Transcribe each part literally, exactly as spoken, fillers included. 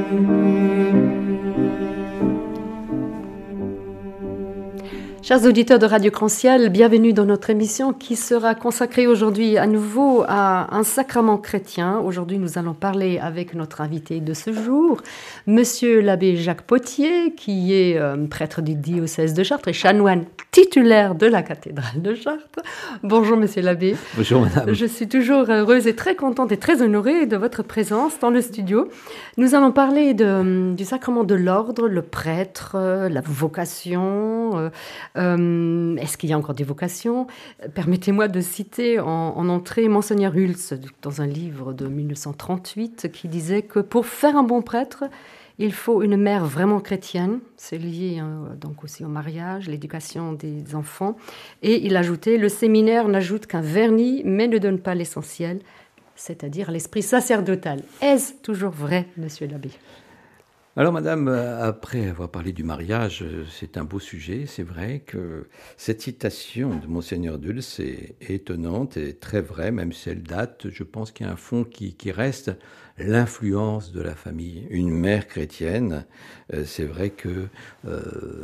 Chers auditeurs de Radio Cran-Ciel, bienvenue dans notre émission qui sera consacrée aujourd'hui à nouveau à un sacrement chrétien. Aujourd'hui, nous allons parler avec notre invité de ce jour, Monsieur l'abbé Jacques Potier, qui est euh, prêtre du diocèse de Chartres et chanoine titulaire de la cathédrale de Chartres. Bonjour Monsieur l'abbé. Bonjour Madame. Je suis toujours heureuse et très contente et très honorée de votre présence dans le studio. Nous allons parler de, du sacrement de l'ordre, le prêtre, la vocation. Euh, Euh, est-ce qu'il y a encore des vocations ? Permettez-moi de citer en, en entrée Monseigneur Hulse dans un livre de mille neuf cent trente-huit qui disait que pour faire un bon prêtre, il faut une mère vraiment chrétienne. C'est lié hein, donc aussi au mariage, l'éducation des enfants. Et il ajoutait, le séminaire n'ajoute qu'un vernis mais ne donne pas l'essentiel, c'est-à-dire l'esprit sacerdotal. Est-ce toujours vrai, monsieur l'abbé ? Alors Madame, après avoir parlé du mariage, c'est un beau sujet. C'est vrai que cette citation de Monseigneur Hulse est étonnante et très vraie, même si elle date. Je pense qu'il y a un fond qui, qui reste, l'influence de la famille. Une mère chrétienne, euh, c'est vrai que euh,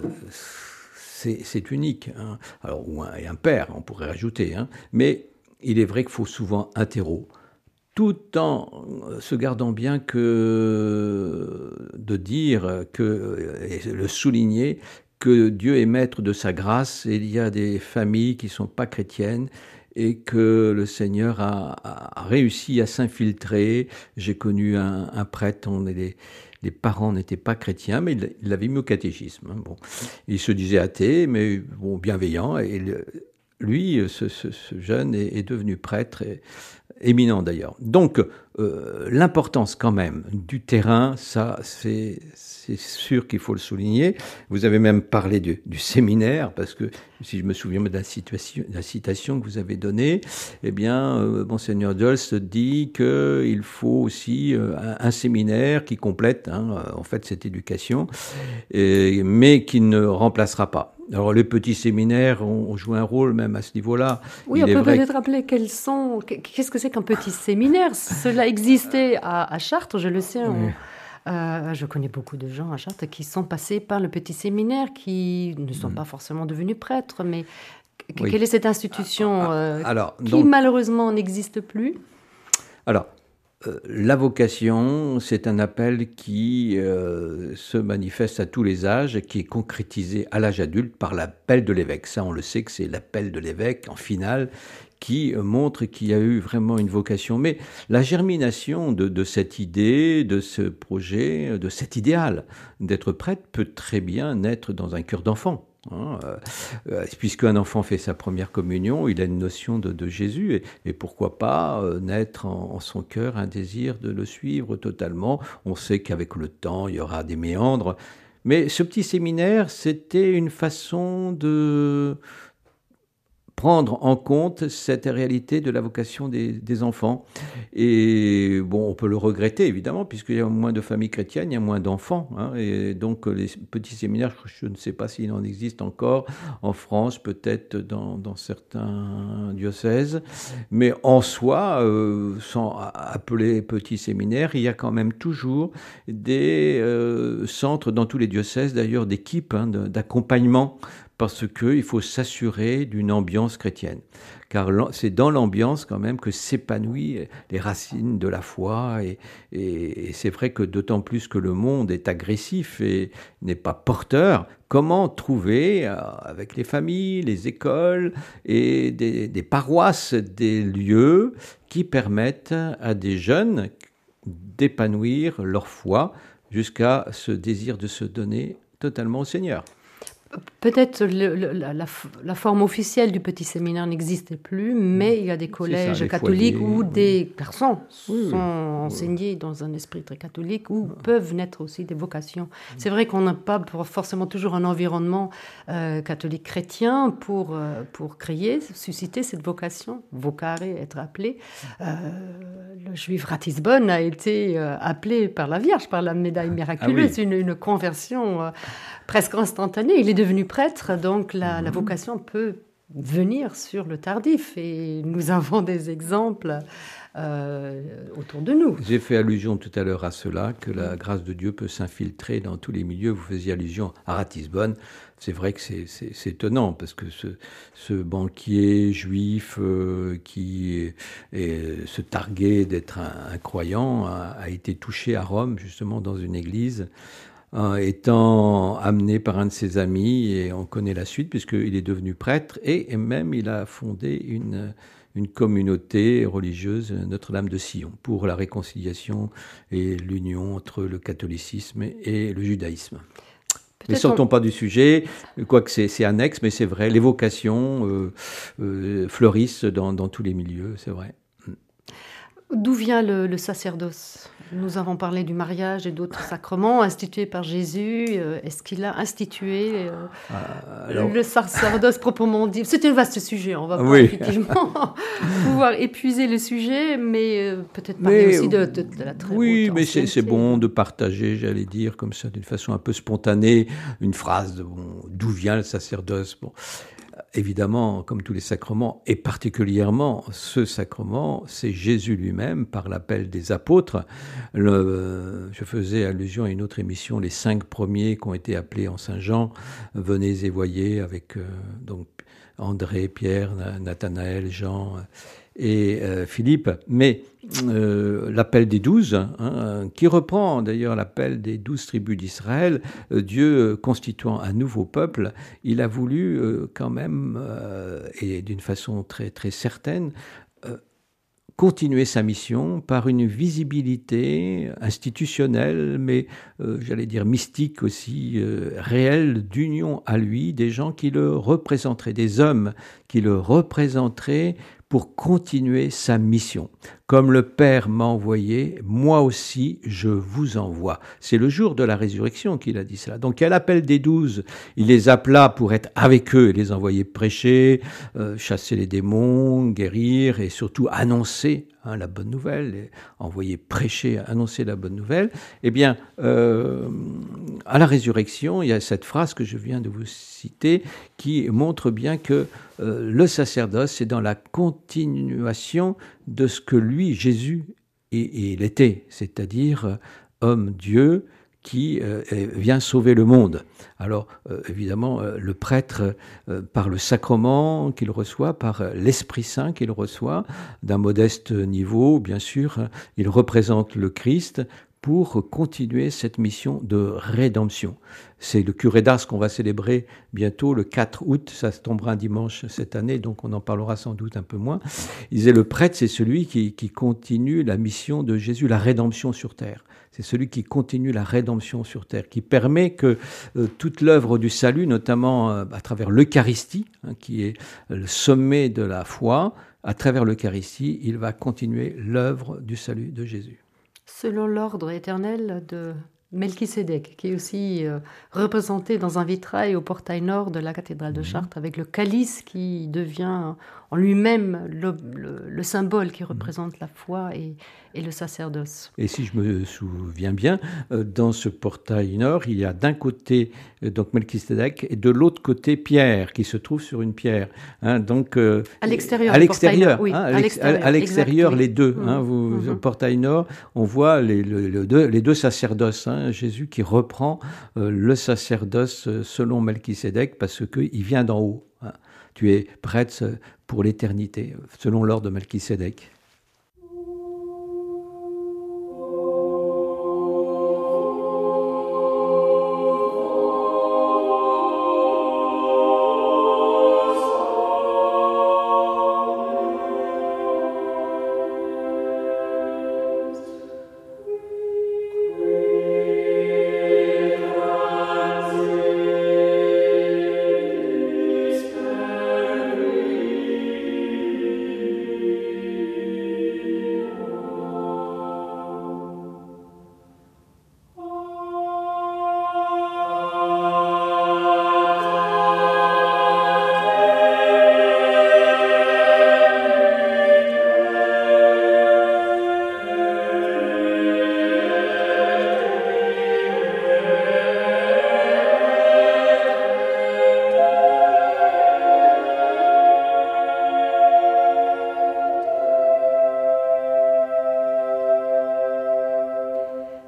c'est, c'est unique. Hein. Alors, ou un, et un père, on pourrait rajouter. Hein. Mais il est vrai qu'il faut souvent un terreau. Tout en se gardant bien que de dire, que, et le souligner, que Dieu est maître de sa grâce, et il y a des familles qui ne sont pas chrétiennes, et que le Seigneur a, a réussi à s'infiltrer. J'ai connu un, un prêtre, on est les, les parents n'étaient pas chrétiens, mais il, il l'avait mis au catéchisme. Bon. Il se disait athée, mais bon, bienveillant, et le, lui, ce, ce, ce jeune, est, est devenu prêtre, et, éminent d'ailleurs. Donc, euh, l'importance quand même du terrain, ça, c'est, c'est sûr qu'il faut le souligner. Vous avez même parlé du, du séminaire, parce que si je me souviens de la, situation, de la citation que vous avez donnée, eh bien, euh, Monseigneur Hulse dit qu'il faut aussi euh, un, un séminaire qui complète, hein, en fait, cette éducation, et, mais qui ne remplacera pas. Alors, les petits séminaires ont, ont joué un rôle même à ce niveau-là. Oui, Il on peut vrai... peut-être rappeler quels sont... Qu'est-ce que c'est qu'un petit séminaire ? Cela existait à, à Chartres, je le sais. Oui. On, euh, je connais beaucoup de gens à Chartres qui sont passés par le petit séminaire, qui ne sont mmh. pas forcément devenus prêtres, mais oui. Quelle est cette institution euh, Alors, qui donc... malheureusement n'existe plus ? Alors, Euh, la vocation, c'est un appel qui euh, se manifeste à tous les âges, qui est concrétisé à l'âge adulte par l'appel de l'évêque. Ça, on le sait que c'est l'appel de l'évêque en finale qui euh, montre qu'il y a eu vraiment une vocation. Mais la germination de, de cette idée, de ce projet, de cet idéal d'être prêtre peut très bien naître dans un cœur d'enfant. Hein, euh, puisqu'un enfant fait sa première communion, il a une notion de, de Jésus, et, et pourquoi pas euh, naître en, en son cœur un désir de le suivre totalement. On sait qu'avec le temps, il y aura des méandres, mais ce petit séminaire, c'était une façon de prendre en compte cette réalité de la vocation des, des enfants. Et bon, on peut le regretter, évidemment, puisqu'il y a moins de familles chrétiennes, il y a moins d'enfants. Hein, et donc, les petits séminaires, je ne sais pas s'il en existe encore en France, peut-être dans, dans certains diocèses. Mais en soi, euh, sans appeler petits séminaires, il y a quand même toujours des euh, centres dans tous les diocèses, d'ailleurs, d'équipes hein, d'accompagnement, parce qu'il faut s'assurer d'une ambiance chrétienne. Car c'est dans l'ambiance quand même que s'épanouissent les racines de la foi. Et, et, et c'est vrai que d'autant plus que le monde est agressif et n'est pas porteur, comment trouver, euh, avec les familles, les écoles et des, des paroisses, des lieux qui permettent à des jeunes d'épanouir leur foi jusqu'à ce désir de se donner totalement au Seigneur. Peut-être le, le, la, la, la forme officielle du petit séminaire n'existait plus, mais il y a des collèges ça, catholiques foyers, où oui. des personnes oui, sont oui. enseignées dans un esprit très catholique, où oui. peuvent naître aussi des vocations. Oui. C'est vrai qu'on n'a pas forcément toujours un environnement euh, catholique chrétien pour, euh, pour créer, susciter cette vocation, vocare, être appelé. Euh, le juif Ratisbonne a été euh, appelé par la Vierge, par la médaille miraculeuse, ah, oui. une, une conversion euh, presque instantanée. Il est devenu prêtre, donc la, mmh. la vocation peut venir sur le tardif. Et nous avons des exemples euh, autour de nous. J'ai fait allusion tout à l'heure à cela, que la grâce de Dieu peut s'infiltrer dans tous les milieux. Vous faisiez allusion à Ratisbonne. C'est vrai que c'est, c'est, c'est étonnant, parce que ce, ce banquier juif euh, qui est, est, se targuait d'être un, un croyant a, a été touché à Rome, justement dans une église, euh, étant amené par un de ses amis, et on connaît la suite, puisqu'il est devenu prêtre, et, et même il a fondé une... une communauté religieuse, Notre-Dame de Sion, pour la réconciliation et l'union entre le catholicisme et le judaïsme. Peut-être mais sortons on... pas du sujet, quoique c'est, c'est annexe, mais c'est vrai, les vocations euh, euh, fleurissent dans, dans tous les milieux, c'est vrai. D'où vient le, le sacerdoce ? Nous avons parlé du mariage et d'autres sacrements institués par Jésus. Est-ce qu'il a institué euh, euh, alors... le sacerdoce proprement dit ? C'est un vaste sujet, on va pas oui. effectivement pouvoir épuiser le sujet, mais euh, peut-être parler mais, aussi de, de, de la très Oui, haute mais c'est, c'est bon de partager, j'allais dire, comme ça, d'une façon un peu spontanée, une phrase de bon, d'où vient le sacerdoce. Bon. Évidemment, comme tous les sacrements, et particulièrement ce sacrement, c'est Jésus lui-même, par l'appel des apôtres. Le, je faisais allusion à une autre émission, les cinq premiers qui ont été appelés en Saint-Jean, venez et voyez, avec euh, donc André, Pierre, Nathanaël, Jean et euh, Philippe. Mais euh, l'appel des douze, hein, qui reprend d'ailleurs l'appel des douze tribus d'Israël, euh, Dieu constituant un nouveau peuple, il a voulu euh, quand même, euh, et d'une façon très, très certaine, euh, continuer sa mission par une visibilité institutionnelle, mais euh, j'allais dire mystique aussi, euh, réelle, d'union à lui, des gens qui le représenteraient, des hommes qui le représenteraient pour continuer sa mission. Comme le Père m'a envoyé, moi aussi je vous envoie. C'est le jour de la résurrection qu'il a dit cela. Donc à l'appel des douze, il les appela pour être avec eux, les envoyer prêcher, euh, chasser les démons, guérir et surtout annoncer hein, la bonne nouvelle, envoyer prêcher, annoncer la bonne nouvelle. Eh bien, euh, à la résurrection, il y a cette phrase que je viens de vous citer qui montre bien que euh, le sacerdoce, c'est dans la continuation de ce que lui, Jésus, il était, c'est-à-dire euh, homme-Dieu qui euh, vient sauver le monde. Alors, euh, évidemment, euh, le prêtre, euh, par le sacrement qu'il reçoit, par euh, l'Esprit Saint qu'il reçoit, d'un modeste niveau, bien sûr, hein, il représente le Christ pour continuer cette mission de rédemption. C'est le curé d'Ars qu'on va célébrer bientôt, le quatre août, ça tombera un dimanche cette année, donc on en parlera sans doute un peu moins. Il disait, le prêtre, c'est celui qui, qui continue la mission de Jésus, la rédemption sur terre. C'est celui qui continue la rédemption sur terre, qui permet que euh, toute l'œuvre du salut, notamment euh, à travers l'Eucharistie, hein, qui est le sommet de la foi, à travers l'Eucharistie, il va continuer l'œuvre du salut de Jésus. Selon l'ordre éternel de Melchisédek, qui est aussi euh, représenté dans un vitrail au portail nord de la cathédrale de Chartres, avec le calice qui devient en lui-même le, le, le symbole qui représente la foi et, et le sacerdoce. Et si je me souviens bien, dans ce portail nord, il y a d'un côté donc Melchisédek et de l'autre côté Pierre, qui se trouve sur une pierre. Hein, donc, euh, à l'extérieur. À l'extérieur, oui, hein, à l'extérieur, à l'extérieur exact, oui. les deux. Mmh. Hein, vous, mmh. Au portail nord, on voit les, les, les, deux, les deux sacerdoces. Hein, Jésus qui reprend euh, le sacerdoce selon Melchisédek parce qu'il vient d'en haut. Hein. Tu es prêtre pour l'éternité, selon l'ordre de Melchisédek.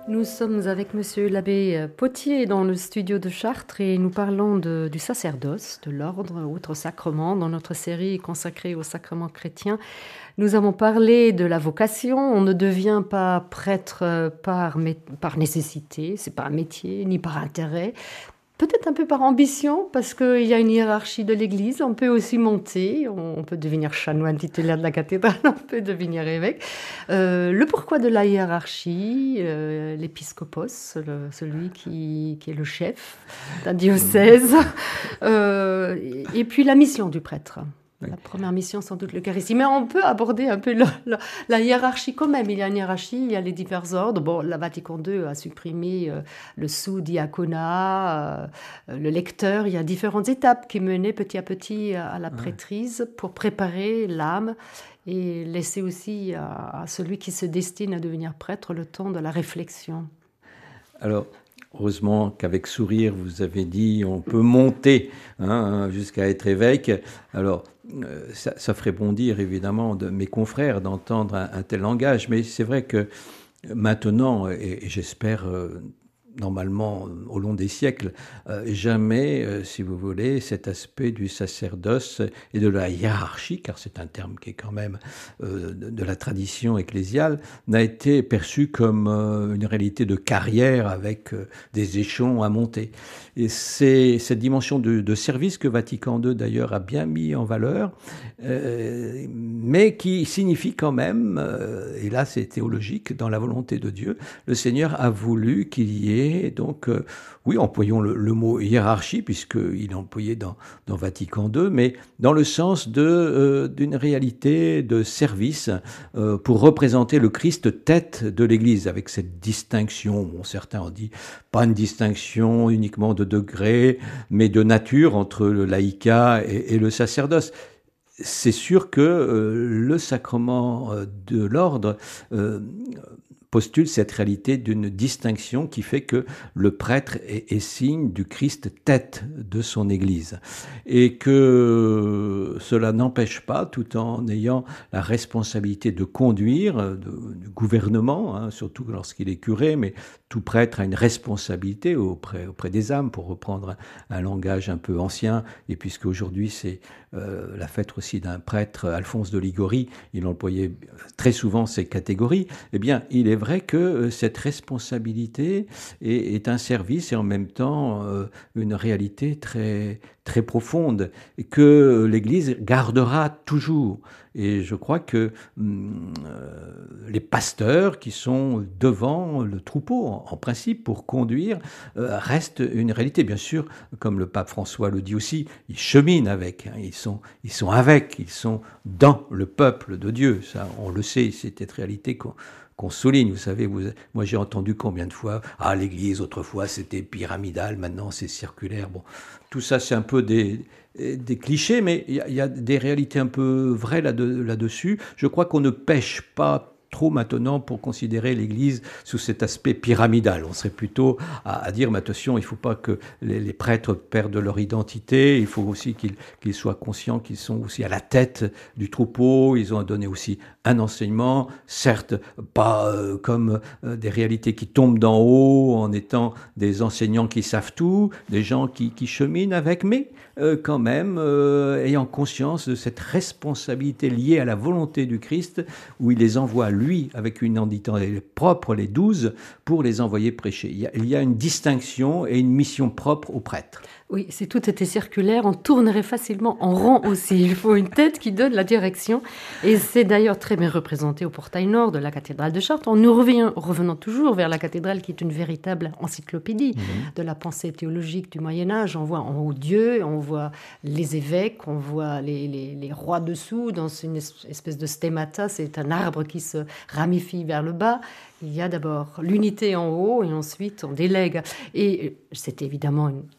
Nous sommes avec monsieur l'abbé Potier dans le studio de Chartres et nous parlons de, du sacerdoce, de l'ordre, autres sacrements. Dans notre série consacrée aux sacrements chrétiens, nous avons parlé de la vocation. On ne devient pas prêtre par, par nécessité, c'est pas un métier, ni par intérêt. Peut-être un peu par ambition, parce qu'il y a une hiérarchie de l'Église. On peut aussi monter, on peut devenir chanoine titulaire de la cathédrale, on peut devenir évêque. Euh, le pourquoi de la hiérarchie, euh, l'épiscopos, le, celui qui, qui est le chef d'un diocèse, euh, et, et puis la mission du prêtre. La première mission, sans doute, l'Eucharistie. Mais on peut aborder un peu la, la, la hiérarchie quand même. Il y a une hiérarchie, il y a les divers ordres. Bon, la Vatican deux a supprimé euh, le sous-diaconat, euh, le lecteur. Il y a différentes étapes qui menaient petit à petit à, à la prêtrise pour préparer l'âme et laisser aussi à, à celui qui se destine à devenir prêtre le temps de la réflexion. Alors, heureusement qu'avec sourire, vous avez dit on peut monter hein, jusqu'à être évêque. Alors, euh, ça, ça ferait bondir évidemment de mes confrères d'entendre un, un tel langage, mais c'est vrai que maintenant, et, et j'espère euh, normalement au long des siècles, euh, jamais, euh, si vous voulez, cet aspect du sacerdoce et de la hiérarchie, car c'est un terme qui est quand même euh, de, de la tradition ecclésiale, n'a été perçu comme euh, une réalité de carrière avec euh, des échelons à monter. Et c'est cette dimension de, de service que Vatican deux d'ailleurs a bien mis en valeur, euh, mais qui signifie quand même, euh, et là c'est théologique, dans la volonté de Dieu, le Seigneur a voulu qu'il y ait et donc, euh, oui, employons le, le mot hiérarchie, puisqu'il est employé dans, dans Vatican deux, mais dans le sens de, euh, d'une réalité de service euh, pour représenter le Christ tête de l'Église, avec cette distinction, bon, certains ont dit, pas une distinction uniquement de degré, mais de nature entre le laïcat et, et le sacerdoce. C'est sûr que euh, le sacrement de l'ordre euh, postule cette réalité d'une distinction qui fait que le prêtre est, est signe du Christ tête de son Église et que cela n'empêche pas, tout en ayant la responsabilité de conduire, de, du gouvernement, hein, surtout lorsqu'il est curé, mais tout prêtre a une responsabilité auprès, auprès des âmes, pour reprendre un, un langage un peu ancien, et puisque aujourd'hui c'est euh, la fête aussi d'un prêtre, Alphonse de Ligorie, il employait très souvent ces catégories, eh bien il est vrai que cette responsabilité est, est un service et en même temps euh, une réalité très, très profonde et que l'Église gardera toujours. Et je crois que hum, euh, les pasteurs qui sont devant le troupeau, en, en principe, pour conduire, euh, restent une réalité. Bien sûr, comme le pape François le dit aussi, ils cheminent avec, hein, ils sont, ils sont avec, ils sont dans le peuple de Dieu. Ça, on le sait, c'est cette réalité qu'on qu'on souligne, vous savez, vous, moi j'ai entendu combien de fois, ah l'église autrefois c'était pyramidal, maintenant c'est circulaire, bon, tout ça c'est un peu des, des clichés, mais il y, y a des réalités un peu vraies là-de, là-dessus. Je crois qu'on ne pêche pas trop maintenant pour considérer l'Église sous cet aspect pyramidal. On serait plutôt à, à dire, mais attention, il ne faut pas que les, les prêtres perdent leur identité, il faut aussi qu'ils, qu'ils soient conscients qu'ils sont aussi à la tête du troupeau, ils ont à donner aussi un enseignement, certes pas euh, comme euh, des réalités qui tombent d'en haut en étant des enseignants qui savent tout, des gens qui, qui cheminent avec, mais euh, quand même euh, ayant conscience de cette responsabilité liée à la volonté du Christ, où il les envoie lui avec une identité propre, les douze, pour les envoyer prêcher. Il y a, il y a une distinction et une mission propre aux prêtres. Oui, si tout était circulaire, on tournerait facilement en rond aussi. Il faut une tête qui donne la direction. Et c'est d'ailleurs très bien représenté au portail nord de la cathédrale de Chartres. On nous revient, revenant toujours vers la cathédrale qui est une véritable encyclopédie mmh. de la pensée théologique du Moyen-Âge. On voit en haut Dieu, on voit les évêques, on voit les, les, les rois dessous dans une espèce de stémata. C'est un arbre qui se ramifie vers le bas. Il y a d'abord l'unité en haut et ensuite on délègue. Et c'est évidemment une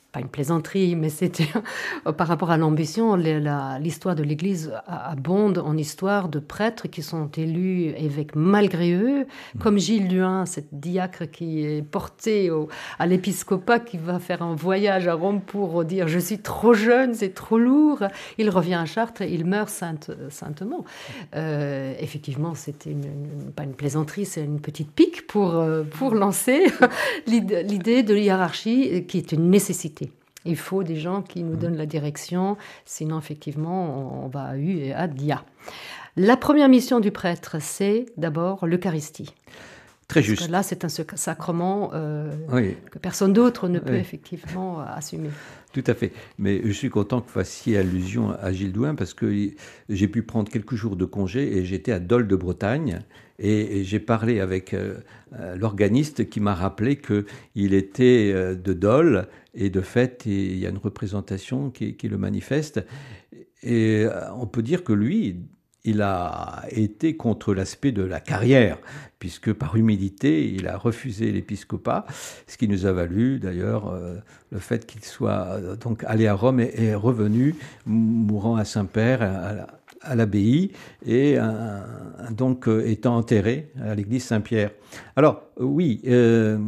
pas une plaisanterie, mais c'était par rapport à l'ambition. La, l'histoire de l'Église abonde en histoire de prêtres qui sont élus évêques malgré eux, comme Gilles Duin, cet diacre qui est porté au, à l'épiscopat, qui va faire un voyage à Rome pour dire « je suis trop jeune, c'est trop lourd ». Il revient à Chartres et il meurt sainte, saintement. Euh, effectivement, c'était une, une, pas une plaisanterie, c'est une petite pique pour, pour lancer l'idée, l'idée de hiérarchie qui est une nécessité. Il faut des gens qui nous donnent la direction, sinon effectivement on va à U et à Dia. La première mission du prêtre, c'est d'abord l'Eucharistie. Très Parce juste. que là, c'est un sacrement euh, oui. que personne d'autre ne peut oui. effectivement assumer. Tout à fait. Mais je suis content que vous fassiez allusion à Gilles Douin parce que j'ai pu prendre quelques jours de congé et j'étais à Dole de Bretagne et, et j'ai parlé avec euh, l'organiste qui m'a rappelé qu'il était euh, de Dole et de fait, il y a une représentation qui, qui le manifeste. Et on peut dire que lui, il a été contre l'aspect de la carrière, puisque par humilité, il a refusé l'épiscopat, ce qui nous a valu d'ailleurs euh, le fait qu'il soit euh, donc allé à Rome et, et revenu, mourant à Saint-Père, à, à l'abbaye, et euh, donc euh, étant enterré à l'église Saint-Pierre. Alors, oui... Euh,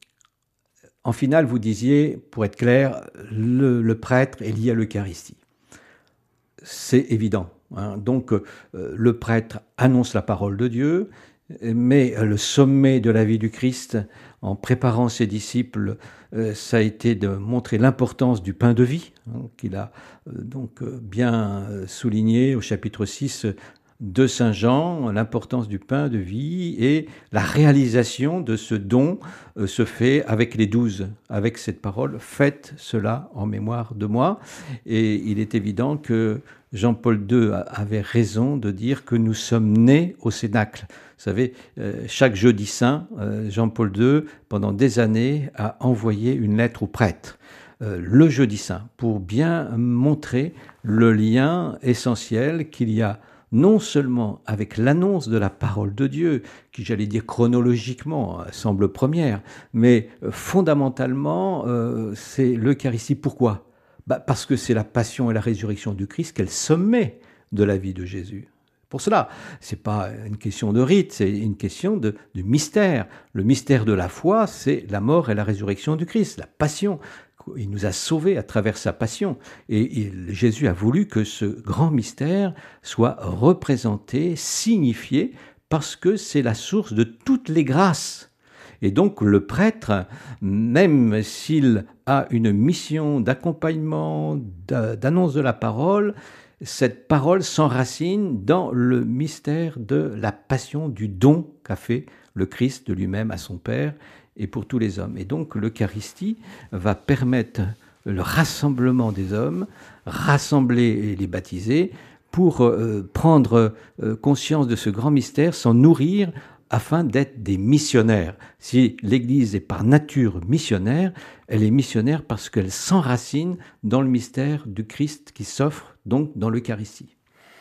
En finale, vous disiez, pour être clair, le, le prêtre est lié à l'Eucharistie. C'est évident. Hein. Donc, euh, le prêtre annonce la parole de Dieu, mais le sommet de la vie du Christ, en préparant ses disciples, euh, ça a été de montrer l'importance du pain de vie, hein, qu'il a euh, donc euh, bien souligné au chapitre six de Saint Jean, l'importance du pain de vie et la réalisation de ce don euh, se fait avec les douze, avec cette parole « Faites cela en mémoire de moi ». Et il est évident que Jean-Paul deux avait raison de dire que nous sommes nés au Cénacle. Vous savez, euh, chaque jeudi saint, euh, Jean-Paul deux, pendant des années, a envoyé une lettre aux prêtres. Euh, le jeudi saint, pour bien montrer le lien essentiel qu'il y a non seulement avec l'annonce de la parole de Dieu, qui, j'allais dire chronologiquement, semble première, mais fondamentalement, euh, c'est l'Eucharistie. Pourquoi ? Bah parce que c'est la passion et la résurrection du Christ qui est le sommet de la vie de Jésus. Pour cela, c'est pas une question de rite, c'est une question de, de mystère. Le mystère de la foi, c'est la mort et la résurrection du Christ, la passion. Il nous a sauvés à travers sa passion. Et il, Jésus a voulu que ce grand mystère soit représenté, signifié, parce que c'est la source de toutes les grâces. Et donc le prêtre, même s'il a une mission d'accompagnement, d'annonce de la parole, cette parole s'enracine dans le mystère de la passion, du don qu'a fait le Christ de lui-même à son Père et pour tous les hommes. Et donc l'Eucharistie va permettre le rassemblement des hommes, rassembler les baptisés pour euh, prendre euh, conscience de ce grand mystère, s'en nourrir afin d'être des missionnaires. Si l'Église est par nature missionnaire, elle est missionnaire parce qu'elle s'enracine dans le mystère du Christ qui s'offre donc dans l'Eucharistie.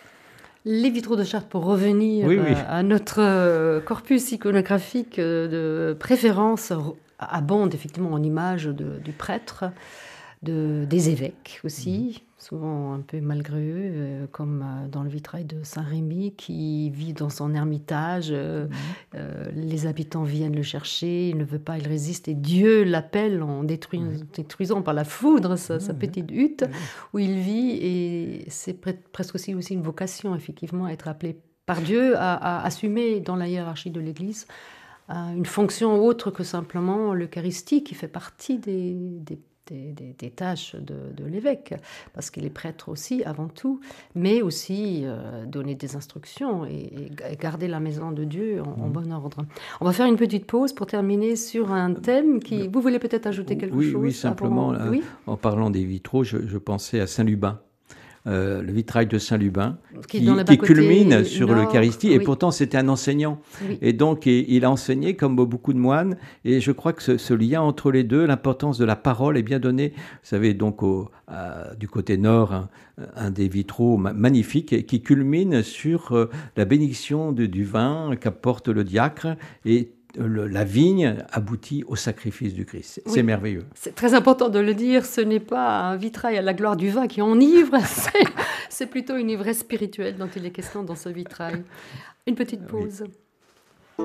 Les vitraux de Chartres, pour revenir oui, oui. à notre corpus iconographique de préférence, abondent effectivement en images de, du prêtre, de, des évêques aussi, mmh. souvent un peu malgré eux, comme dans le vitrail de Saint-Rémy, qui vit dans son ermitage. Mmh. Euh, les habitants viennent le chercher, il ne veut pas, il résiste, et Dieu l'appelle en détruisant, mmh. détruisant par la foudre sa, mmh. sa petite hutte mmh. où il vit, et c'est pre- presque aussi, aussi une vocation, effectivement, à être appelé par Dieu, à, à assumer dans la hiérarchie de l'Église une fonction autre que simplement l'Eucharistie, qui fait partie des, des Des, des, des tâches de, de l'évêque, parce qu'il est prêtre aussi avant tout, mais aussi euh, donner des instructions et, et garder la maison de Dieu en, en bon ordre. On va faire une petite pause pour terminer sur un thème qui... Vous voulez peut-être ajouter quelque oui, chose? Oui, simplement, avant... euh, oui en parlant des vitraux, je, je pensais à Saint-Lubin. Euh, le vitrail de Saint-Lubin, qui, qui, qui culmine sur nord, l'Eucharistie, oui. Et pourtant c'était un enseignant. Oui. Et donc il, il a enseigné comme beaucoup de moines, et je crois que ce, ce lien entre les deux, l'importance de la parole est bien donnée. Vous savez, donc au, à, du côté nord, un, un des vitraux magnifiques qui culmine sur euh, la bénédiction de, du vin qu'apporte le diacre, et le, la vigne aboutit au sacrifice du Christ. C'est, oui, c'est merveilleux. C'est très important de le dire, ce n'est pas un vitrail à la gloire du vin qui enivre, c'est, c'est plutôt une ivresse spirituelle dont il est question dans ce vitrail. Une petite pause. Oui.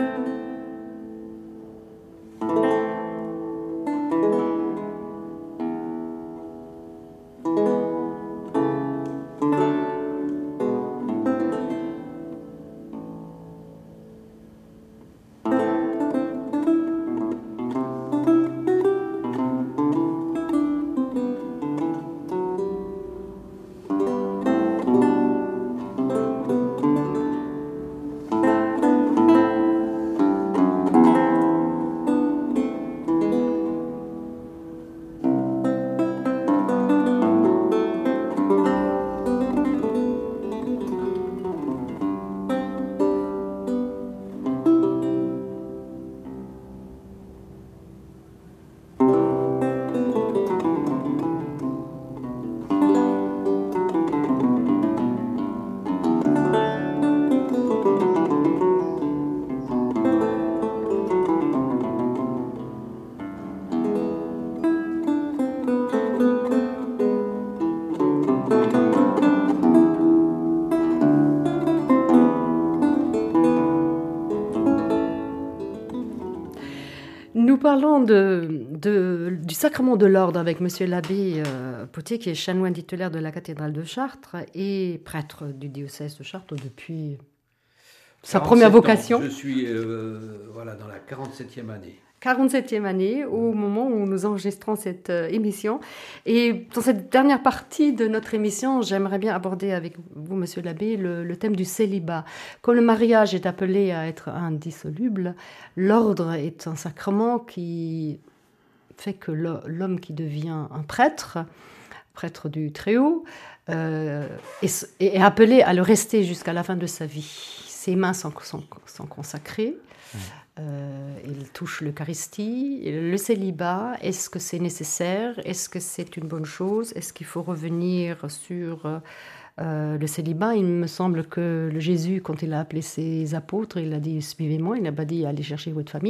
Nous parlons de, de, du sacrement de l'ordre avec monsieur l'abbé euh, Potier, qui est chanoine titulaire de la cathédrale de Chartres et prêtre du diocèse de Chartres depuis sa première vocation. Ans, je suis euh, voilà, dans la quarante-septième année. quarante-septième année, au moment où nous enregistrons cette euh, émission. Et dans cette dernière partie de notre émission, j'aimerais bien aborder avec vous, monsieur l'abbé, le, le thème du célibat. Comme le mariage est appelé à être indissoluble, l'ordre est un sacrement qui fait que l'homme qui devient un prêtre, prêtre du Très-Haut, euh, est, est appelé à le rester jusqu'à la fin de sa vie. Ses mains sont, sont, sont consacrées. Mmh. Euh, il touche l'Eucharistie, le célibat, est-ce que c'est nécessaire? Est-ce que c'est une bonne chose? Est-ce qu'il faut revenir sur euh, le célibat? Il me semble que le Jésus, quand il a appelé ses apôtres, il a dit « suivez-moi », il n'a pas dit « allez chercher votre famille ».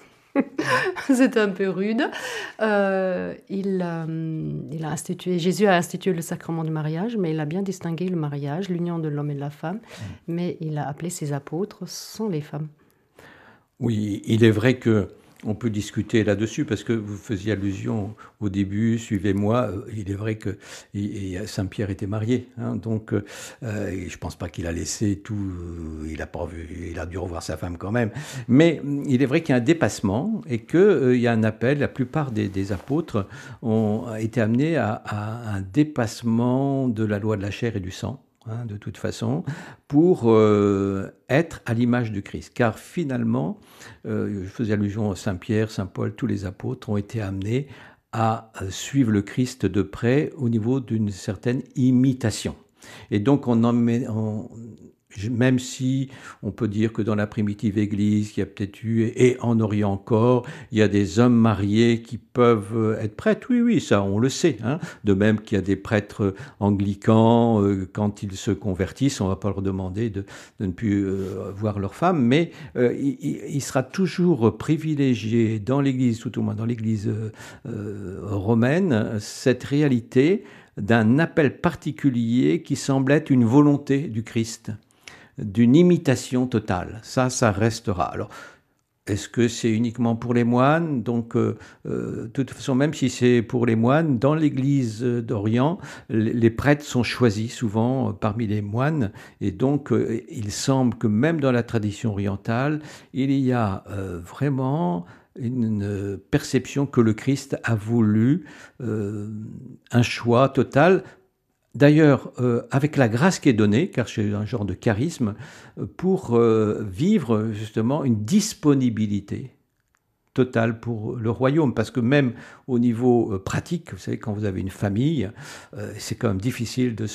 C'est un peu rude. Euh, il, euh, il a institué, Jésus a institué le sacrement du mariage, mais il a bien distingué le mariage, l'union de l'homme et de la femme, mmh. mais il a appelé ses apôtres, ce sont les femmes. Oui, il est vrai que on peut discuter là-dessus parce que vous faisiez allusion au début, suivez-moi. Il est vrai que Saint-Pierre était marié, hein, donc euh, je ne pense pas qu'il a laissé tout. Il a pas vu, il a dû revoir sa femme quand même. Mais il est vrai qu'il y a un dépassement et qu'il euh, y a un appel. La plupart des, des apôtres ont été amenés à, à un dépassement de la loi de la chair et du sang. Hein, de toute façon, pour euh, être à l'image du Christ. Car finalement, euh, je faisais allusion à Saint-Pierre, Saint-Paul, tous les apôtres ont été amenés à suivre le Christ de près au niveau d'une certaine imitation. Et donc, on en met... On, même si on peut dire que dans la primitive Église, il y a peut-être eu, et en Orient encore, il y a des hommes mariés qui peuvent être prêtres. Oui, oui, ça, on le sait. Hein. De même qu'il y a des prêtres anglicans, euh, quand ils se convertissent, on ne va pas leur demander de, de ne plus euh, voir leur femme, mais euh, il, il sera toujours privilégié dans l'Église, tout au moins dans l'Église euh, romaine, cette réalité d'un appel particulier qui semble être une volonté du Christ, d'une imitation totale. Ça, ça restera. Alors, est-ce que c'est uniquement pour les moines? Donc, euh, euh, de toute façon, même si c'est pour les moines, dans l'Église d'Orient, les prêtres sont choisis souvent parmi les moines. Et donc, euh, il semble que même dans la tradition orientale, il y a euh, vraiment une perception que le Christ a voulu euh, un choix total. D'ailleurs, euh, avec la grâce qui est donnée, car c'est un genre de charisme, euh, pour euh, vivre justement une disponibilité totale pour le royaume. Parce que même au niveau euh, pratique, vous savez, quand vous avez une famille, euh, c'est quand même difficile de se mettre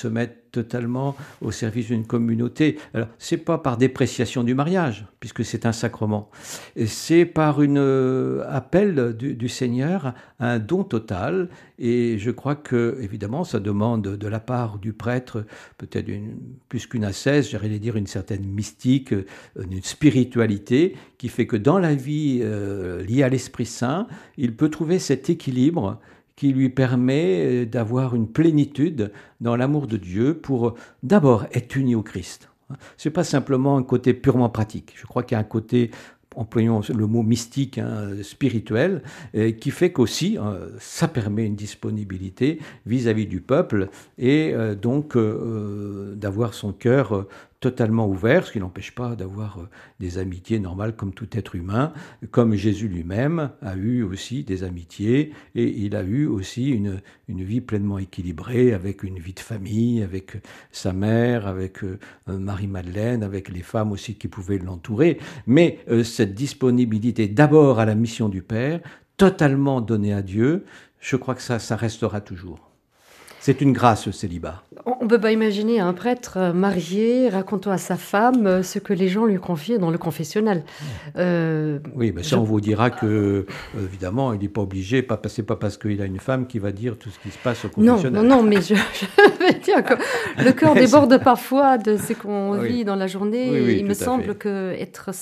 totalement au service d'une communauté. Alors, c'est pas par dépréciation du mariage, puisque c'est un sacrement. Et c'est par une euh, appel du, du Seigneur à un don total. Et je crois que, évidemment, ça demande de la part du prêtre peut-être une, plus qu'une ascèse, j'allais dire une certaine mystique, une spiritualité qui fait que dans la vie euh, liée à l'Esprit Saint, il peut trouver cet équilibre qui lui permet d'avoir une plénitude dans l'amour de Dieu pour d'abord être uni au Christ. Ce n'est pas simplement un côté purement pratique. Je crois qu'il y a un côté, employons le mot mystique, hein, spirituel, euh, qui fait qu'aussi euh, ça permet une disponibilité vis-à-vis du peuple et euh, donc euh, d'avoir son cœur euh, totalement ouvert, ce qui n'empêche pas d'avoir euh, des amitiés normales comme tout être humain, comme Jésus lui-même a eu aussi des amitiés et il a eu aussi une, une vie pleinement équilibrée avec une vie de famille, avec sa mère, avec euh, Marie-Madeleine, avec les femmes aussi qui pouvaient l'entourer. Mais euh, cette disponibilité d'abord à la mission du Père, totalement donnée à Dieu, je crois que ça, ça restera toujours. C'est une grâce, le célibat. On ne peut pas imaginer un prêtre marié racontant à sa femme ce que les gens lui confiaient dans le confessionnal. Euh, oui, mais ça, je... on vous dira que, évidemment, il n'est pas obligé, pas, c'est pas parce qu'il a une femme qu'il va dire tout ce qui se passe au confessionnal. Non, non, non, mais je, je veux dire que le cœur déborde parfois de ce qu'on oui. vit dans la journée. Oui, oui, il me semble qu'être...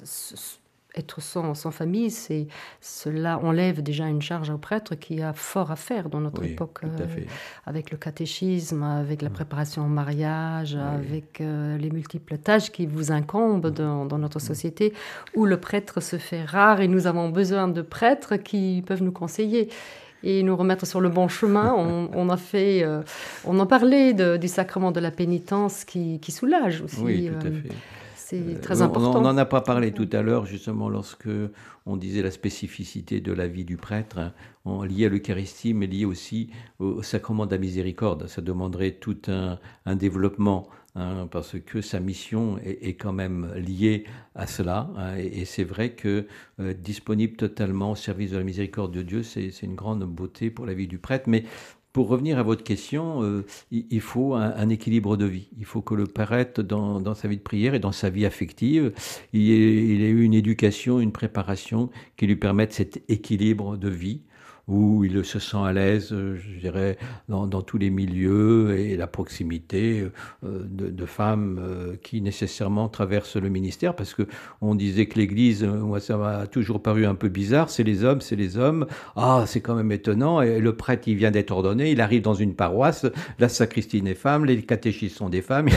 Être sans, sans famille, c'est, cela enlève déjà une charge au prêtre qui a fort à faire dans notre oui, époque, euh, avec le catéchisme, avec la préparation au mariage, oui. avec euh, les multiples tâches qui vous incombent dans, dans notre société, où le prêtre se fait rare et nous avons besoin de prêtres qui peuvent nous conseiller et nous remettre sur le bon chemin. On, on a fait, euh, on en parlait de, du sacrement de la pénitence qui, qui soulage aussi. Oui, tout à fait. Euh, C'est très important. On n'en a pas parlé tout à l'heure, justement, lorsque on disait la spécificité de la vie du prêtre, hein, liée à l'Eucharistie, mais liée aussi au, au sacrement de la miséricorde. Ça demanderait tout un, un développement, hein, parce que sa mission est, est quand même liée à cela. Hein, et, et c'est vrai que euh, disponible totalement au service de la miséricorde de Dieu, c'est, c'est une grande beauté pour la vie du prêtre. Mais pour revenir à votre question, euh, il, il faut un, un équilibre de vie. Il faut que le prêtre, dans, dans sa vie de prière et dans sa vie affective, il ait, il ait eu une éducation, une préparation qui lui permette cet équilibre de vie, où il se sent à l'aise, je dirais, dans, dans tous les milieux et la proximité euh, de, de femmes euh, qui nécessairement traversent le ministère, parce que on disait que l'Église, moi ça m'a toujours paru un peu bizarre, c'est les hommes, c'est les hommes, ah c'est quand même étonnant, et le prêtre il vient d'être ordonné, il arrive dans une paroisse, la sacristie est femme, les catéchistes sont des femmes,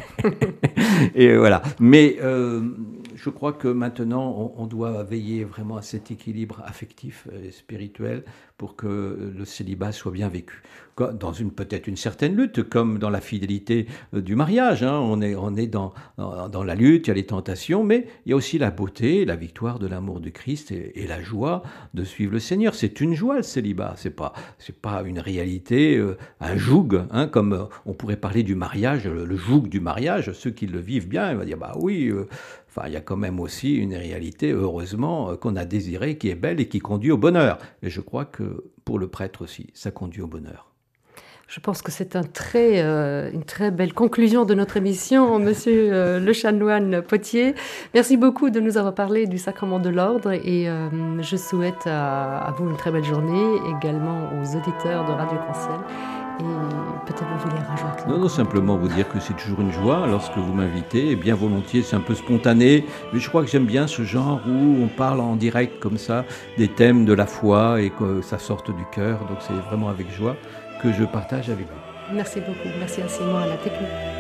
et voilà. Mais euh, je crois que maintenant, on, on doit veiller vraiment à cet équilibre affectif et spirituel pour que le célibat soit bien vécu. Dans une, peut-être une certaine lutte, comme dans la fidélité du mariage. Hein. On est, on est dans, dans, dans la lutte, il y a les tentations, mais il y a aussi la beauté, la victoire de l'amour du Christ et, et la joie de suivre le Seigneur. C'est une joie, le célibat. C'est pas, c'est pas une réalité, euh, un joug, hein, comme euh, on pourrait parler du mariage, le, le joug du mariage. Ceux qui le vivent bien, ils vont dire, bah oui, euh, enfin, il y a quand même aussi une réalité, heureusement, euh, qu'on a désirée, qui est belle et qui conduit au bonheur. Et je crois que pour le prêtre aussi, ça conduit au bonheur. Je pense que c'est un très, euh, une très belle conclusion de notre émission, Monsieur euh, le chanoine Potier. Merci beaucoup de nous avoir parlé du sacrement de l'ordre et euh, je souhaite à, à vous une très belle journée, également aux auditeurs de Radio Gracielle. Et peut-être vous voulez rajouter. Non, non, simplement vous dire que c'est toujours une joie lorsque vous m'invitez, et bien volontiers, c'est un peu spontané, mais je crois que j'aime bien ce genre où on parle en direct comme ça des thèmes de la foi et que ça sorte du cœur, donc c'est vraiment avec joie que je partage avec vous. Merci beaucoup, merci infiniment à la technique.